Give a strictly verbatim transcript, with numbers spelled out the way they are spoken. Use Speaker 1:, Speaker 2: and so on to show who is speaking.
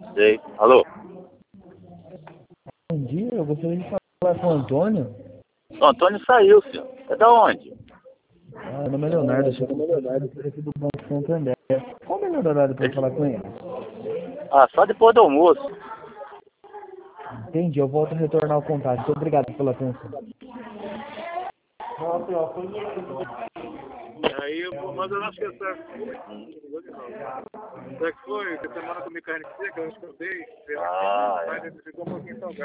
Speaker 1: Sei. Alô?
Speaker 2: Bom dia, eu gostaria de falar com o Antônio.
Speaker 1: O Antônio saiu, senhor. É da onde?
Speaker 2: Ah, meu nome é Leonardo, eu sou aqui do Banco Santander. Qual o melhor horário para eu falar com ele?
Speaker 1: Ah, só depois do almoço.
Speaker 2: Entendi, eu volto a retornar o contato. Muito obrigado pela atenção.
Speaker 3: Aí eu vou, mas eu acho que essa. Será que foi? Que semana eu comi carne seca, eu acho que eu dei.
Speaker 1: Ah, é.
Speaker 3: Mas ficou um pouquinho salgado.